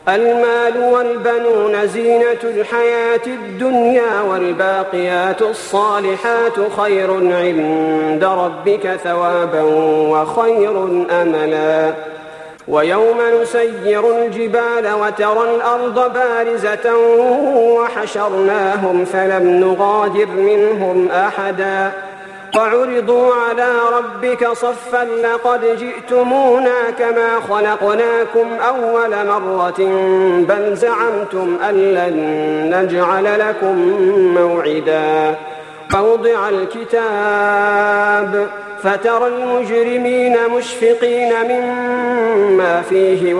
المال والبنون زينة الحياة الدنيا والباقيات الصالحات خير عند ربك ثوابا وخير أملا ويوم نسير الجبال وترى الأرض بارزة وحشرناهم فلم نغادر منهم أحدا وعرضوا على ربك صفا لقد جئتمونا كما خلقناكم أول مرة بل زعمتم أن لن نجعل لكم موعدا فوضع الكتاب فترى المجرمين مشفقين مما فيه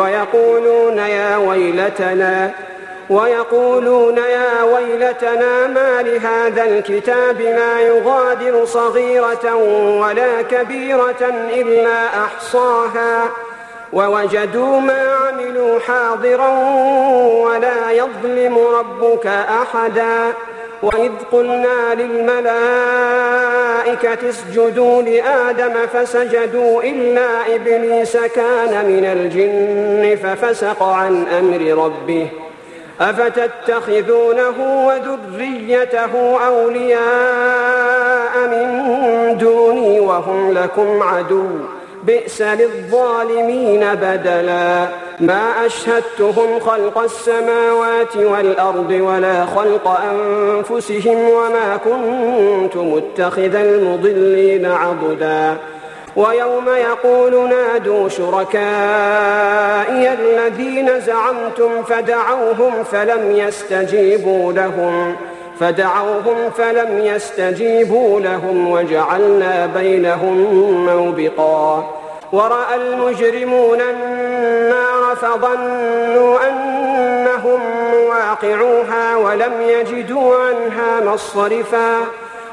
ويقولون يا ويلتنا ما لهذا الكتاب لا يغادر صغيرة ولا كبيرة إلا أحصاها ووجدوا ما عملوا حاضرا ولا يظلم ربك أحدا وإذ قلنا للملائكة اسجدوا لآدم فسجدوا إلا إبليس كان من الجن ففسق عن أمر ربه أفتتخذونه وذريته أولياء من دوني وهم لكم عدو بئس للظالمين بدلا ما أشهدتهم خلق السماوات والأرض ولا خلق أنفسهم وما كنت متخذ المضلين عضدا ويوم يقول نادوا شركائي الذين زعمتم فدعوهم فلم يستجيبوا لهم وجعلنا بينهم موبقا ورأى المجرمون النار فظنوا أنهم واقعوها ولم يجدوا عنها مصرفا